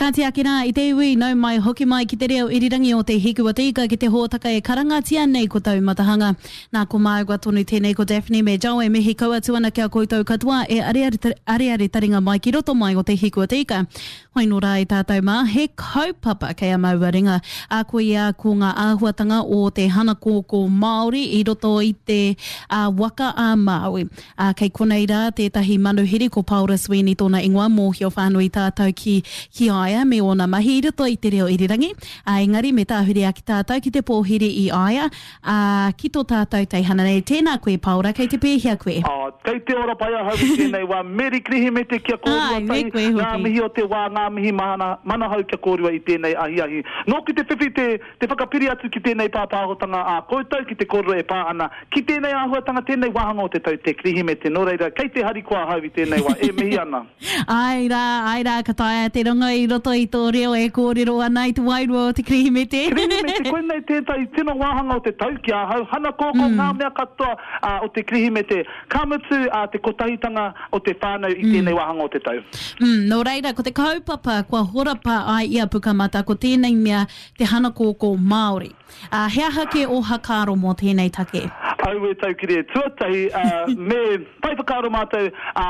Ka te akina I te iwi nau mai hoki mai ki te reo irirangi o te hiku wa te ika ki te hōtaka e karangatia nei ko tau matahanga. Nā ko mai gua tonu tēnei ko Daphne me Joe e mihi kaua tuana kia koutou katoa e ariari taringa mai ki roto mai o te hiku wa te ika. Hoi no rā I tātou mā, he kaupapa kei a maua ringa. A koe ia ko ngā āhuatanga o te hana kōkō Māori I roto I te waka a Māui. Kei konei rā tētahi manuhiri ko Paula Sweeney tōna ingoa mōhio whānui tātou ki aia me ona mahi I roto I te reo irirangi. Engari me tāhuri a ki tātou ki te pōhiri I aia. Ki tō tātou teihana nei tēnā koe Paula, kei te pēhia koe. Kei te ora pai a hau tēnei wā meri krihi me te kia kōrua tai. Ngā mihi o te wā, ngā mihi mana hau kia kōrua I tēnei ahi. Nō ki te whiwhi te whakapiri atu ki tēnei pāpāhotanga a koutou ki te kōrua e pā ana. Ki tēnei āhuatanga tēnei wāhanga o te tau te krihi me te noreira. Kei te hari kua hau I tēnei wā, e mihi ana. Ai rā, ka taia te rongo I roto I tō reo e kōrero ana I te wairua o te krihi me te. Krihi me te, koe nei tētai tino wāhanga o te tau ki a hau. Hana kōkō ngā mea katoa o te krihi me te kamutu a te kotahitanga o te whānau I tēnei wāhanga o te tau. Nō reira, ko te kaupapa, kua horapa ai ia pukamata, ko tēnei mea te hana kōkō Māori. Hea hake o hakaro mō tēnei take? Au e tau ki re tuatahi, me pai whakaro mātou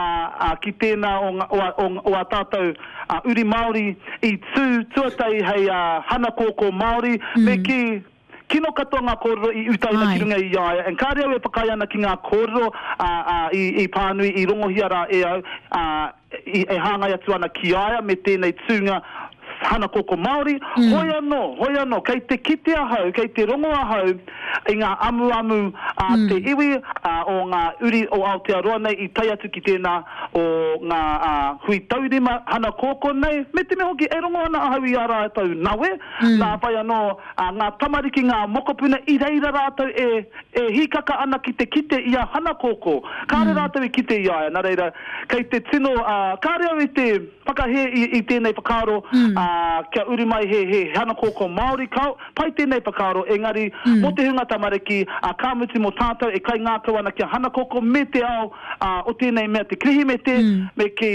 ki tēnā o a tātou uri Māori I tuatahi hei hana kōkō Māori, me ki kino katoa ngā kōrero I utaina ki runga I aia. En kā reo e pakai ana ki ngā kōrero I pānui I rongohia rā e au e hāngai atu ana ki aia me tēnei tūnga hana kōkō Māori. Hoi anō, kei te kite ahau, kei te rongo ahau I ngā amu te iwi o ngā uri o Aotearoa nei I tai atu ki tēnā o ngā hui taurima hana kōkō nei. Me te me hoki e rongo ana ahau I ara tau nawe. Nā pai anō ngā tamariki, ngā mokopuna I reira rātau e hikaka ana ki te kite I a hana kōkō. Kāre rātau I kite I aia. Nā reira, kei te tino, kāre au I te whakahe I tēnei whakaro kia uri mai he hana kōkō Māori kau, pai tēnei whakaro, engari, mo te hunga tamariki, kāmuti mo tātou, e kai ngā kau ana kia hana kōkō me te ao, o tēnei mea te krihi me te, me ki,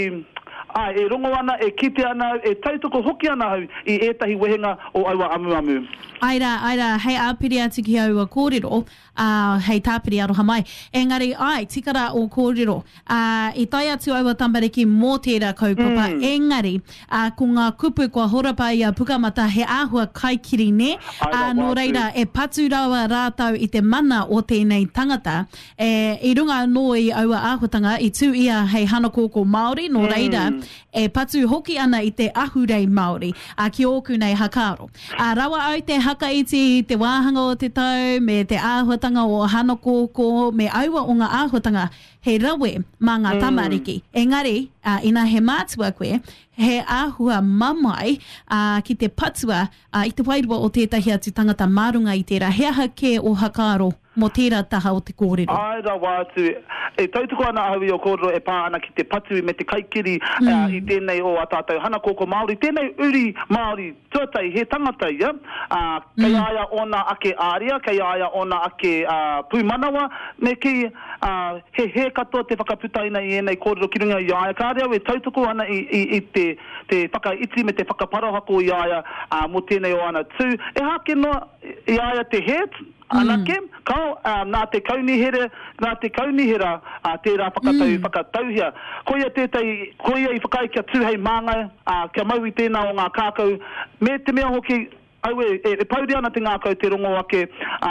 e rongo ana, e kite ana, e tautoko hoki ana hau, I ētahi wehenga o aua amu. Aira, hei āpiri atu ki aua kōrero, hei tāpiri aroha mai. Engari, tikara o kōrero, I tai atu aua tamariki mō tērā kaupapa, engari, ko ngā kupu kua horapa I a pukamata he āhua kaikiri ne, nō reira, e patu rawa rātau I te mana o tēnei tangata, I runga nō I aua āhuatanga, I tū ia hei hana kōkō Māori, nō reira, e patu hoki ana I te ahurei Māori, ki ōku nei hakaro. Rawa au te hakaiti, te wāhanga o te tau, me te āhuatanga o hana kōkō, me aua o ngā āhuatanga, he rawe mā ngā tamariki. Engari, ina he mātua koe, he āhua mamai ki te patua I te wairua o tētahi atu tangata mārunga I tērā. Hea hake o hakaro mo tērā taha o te kōrero. Ai rā wātu, e tautoko ana ahui o kōrero e pā ana ki te patu me te kaikiri I tēnei o a tātou hana kōkō Māori, tēnei uri Māori, tuatai, he tangata ia, kei aia ona ake āria, kei aia ona ake pūmanawa, me ki he katoa te whakaputaina I enei kōrero ki runga I aia, kā reo e tautoko ana I te whakaiti me te whakaparohako I aia mo tēnei o ana tū, e hake noa I aia te het, anake, kau, nā te kaunihera, tērā whakatauhia. Koia I whakai kia tūhei māngai, kia mau I tēnā o ngā kākau, me te mea hoki, au e pauri ana te ngākau te rongo ake,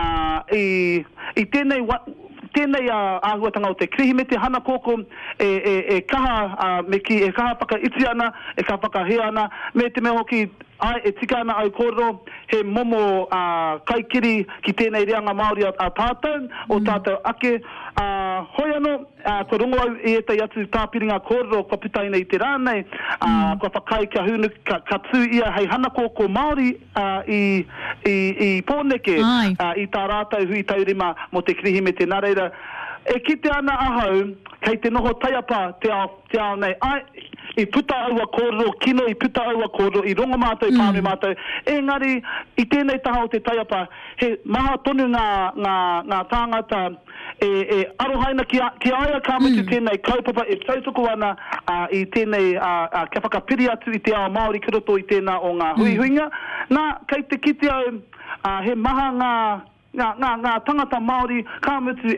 I tēnei āhuatanga o te krihi me te hana kōkō e kaha me ki e kaha whakaiti ana, e kaha whakahe ana, me te mea hoki e tika ana au kōrero, he momo kaikiri ki tēnei reanga Māori a tātou, o tātou ake, hoi anō, ko rongo au e tai atu tāpiringa kōrero, ko putaina I te rānei, ko whakai kia hunu, ka tū ia hei hana kōkō Māori I pōneke, I tā rātau hui taurima mo te krihi me te nareira. E kite ana ahau, kei te noho taiapa te ao nei, I puta aua kōrero kino, I puta aua kōrero, I rongo mātou, I pāme mātou. Engari, I tēnei taha o te taiapa, he maha tonu ngā tāngata, arohaina ki aia ka mutu tēnei kaupapa e tautoko ana I tēnei kia whakapiri atu I te ao Māori ki roto I tēnā o ngā huihuinga. Nā, kei te kite au, he maha ngā tangata Māori ka mutu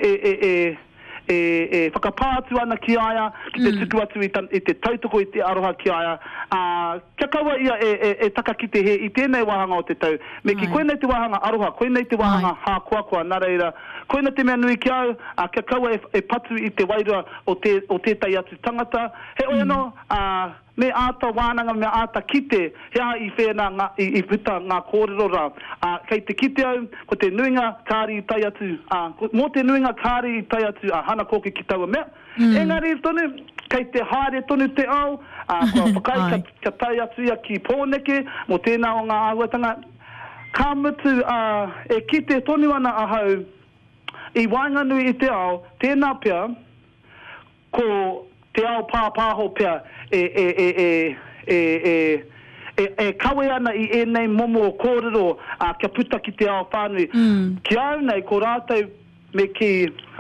whakapātu ana ki aia, ki te tuku atu I te tautoko I te aroha ki aia. Kia kaua ia taka ki te he I tēnei wahanga o te tau. Me ki koenei te wahanga aroha, koenei te wahanga hākuakua, nā reira. Koina te mea nui ki au, kia kaua patu I te wairua o tētai atu tangata. He oeno, me ata wānanga, me ata kite, hea I whena I puta ngā kōrero rā. Kei te kite au, ko te nuinga kāri I tai atu, mō te nuinga kāri I tai atu, hana kōke ki taua mea. Engari tonu, kei te haere tonu te au, kua whakai ka tai atu ia ki pōneke, mō tēnā o ngā āhuatanga. Ka mutu kite tonu ana ahau, I wainga nui I te ao, tēnā pia, ko te ao pāpāho pia, kawe ana I enei momo o kōrero, kia puta ki te ao whānui. Ki au nei, ko rātou me ki,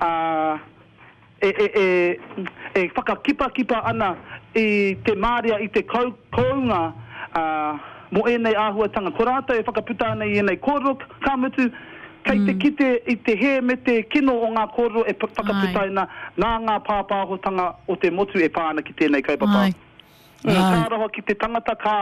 whakakipa ana I te māria I te kounga, mo enei āhuatanga. Ko rātou whakaputa ana I enei kōrero, ka mutu, kei te kite I te he me te kino o ngā kōrero whakaputaina nā ngā pāpāhotanga o te motu pāna ki tēnei kaupapa. Ka aroha ki te tangata, ka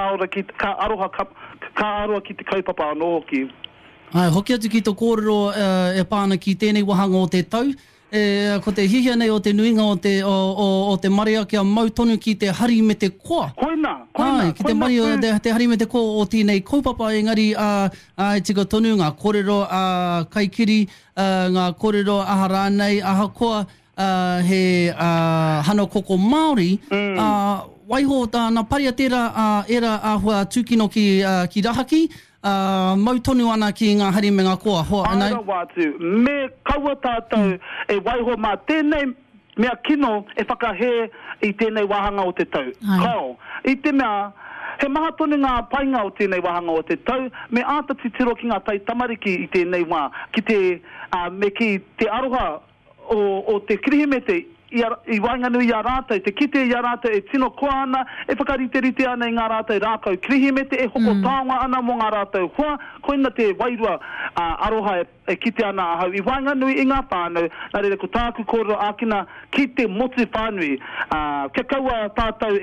aroha ki te kaupapa anō hoki. Hoki atu ki tō kōrero pāna ki tēnei wahanga o te tau. Ko te hihia nei o te nuinga o te maria kia mautonu ki te hari me te koa. Koina. Ki te mari o te hari me te koa o tēnei kaupapa engari e tika tonu ngā kōrero kaikiri, ngā kōrero aha rānei, aha koa he hana koko Māori. Waiho tāna paria tērā era ahua tūkino ki Rahaki, mautonu ana ki ngā hari me ngā koa. Aira wātu, me kaua tātou waiho mā tēnei mea kino whakahe I tēnei wahanga o te tau. Kau, I te mea, he maha tonu ngā painga o tēnei wahanga o te tau, me āta titiro ki ngā tai tamariki I tēnei wā, ki te, me ki te aroha o te kirihimete, I wainga nui I rātou, te kite I rātou tino koa ana, whakariterite ana I ngā rātou rākau kirihimete, hoko tāonga ana mo ngā rātou hoa, koina te wairua aroha kite ana ahau. I wainga nui I ngā whānau, nā reira ko tāku kōrero ākina ki te motu whānui. Kia kaua tātou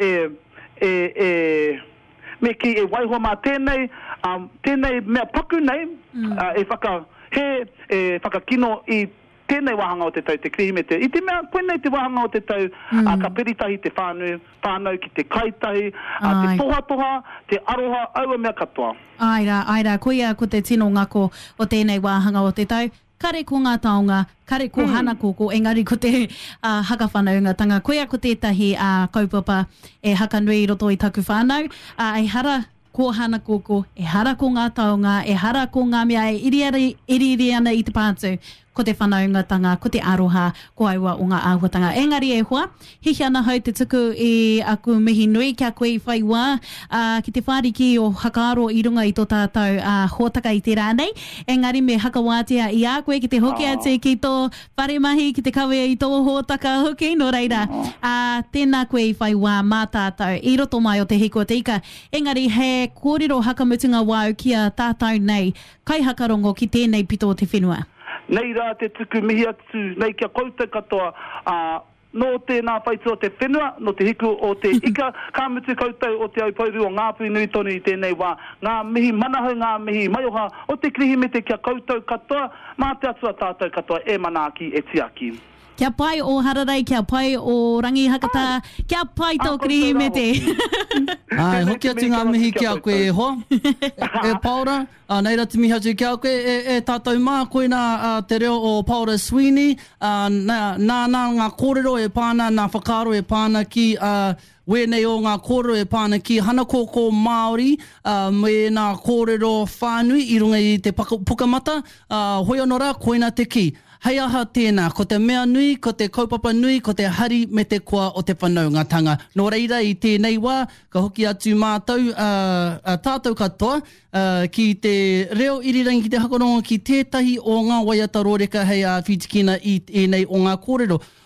me ki waihoa mā tēnei, tēnei mea paku nei, whakakino I tēnei wahanga o te tau, te krihimete. I te mea, koenei te wahanga o te tau, ka peritahi te whānau ki te kaitahi, te tohatoha, te aroha, aua mea katoa. Aira, koia ko te tino ngako o tēnei wahanga o te tau. Kare ko ngā taonga, kare ko hana koko, engari ko te hakawhanaungatanga. Koia ko tētahi kaupapa haka nui roto I taku whānau. E hara ko hana koko, e hara ko ngā taonga, e hara ko ngā mea iri ana I te pātu. Ko te whanaungatanga, ko te aroha, ko aua o ngā āhuatanga. Engari hoa, hihi ana hau te tuku aku mihi nui kia koe I whai wā, ki te whāriki o hakaaro I runga I tō tātou hōtaka I te rānei. Engari me hakawātea I a koe ki te hoki atu ki tō wharemahi, ki te kawe I tō hōtaka hoki, no reira. Tēnā koe I whai wā mā tātou, I roto mai o te hiko te ika. Engari he kōrero hakamutunga wau kia tātou nei, kai hakarongo ki tēnei pito o te whenua. Nei rā te tuku mihi atu, nei kia koutou katoa, no tēnā whaitua o te whenua, no te hiku o te ika, ka mutu koutou o te aupauru o ngāpui nui tonu I tēnei wā, ngā mihi manahau, ngā mihi maioha, o te krihimete kia koutou katoa, mā te atua tātou katoa manaki tiaki. Kia pai o Hararai, kia pai o Rangi Hakata, kia pai tō krihimete. Hoki atu ngā mihi kia koe hoa. Paura, nei rati mihi atu kia koe, tātou mā koina te reo o Paura Sweeney, nā ngā kōrero pāna, nā whakaaro pāna ki Wēnei o ngā kōrero e pāna ki hana kōkō Māori, me nā kōrero whānui I runga I te pukamata, hoi anō rā, koina te ki. Hei aha tēnā, ko te mea nui, ko te kaupapa nui, ko te hari me te koa o te whanaungatanga. Nō reira I tēnei wā, ka hoki atu mātou, tātou katoa, ki te reo irirangi ki te hakorongo ki tētahi o ngā waiata rōreka hei a whitikina I nei o ngā kōrero.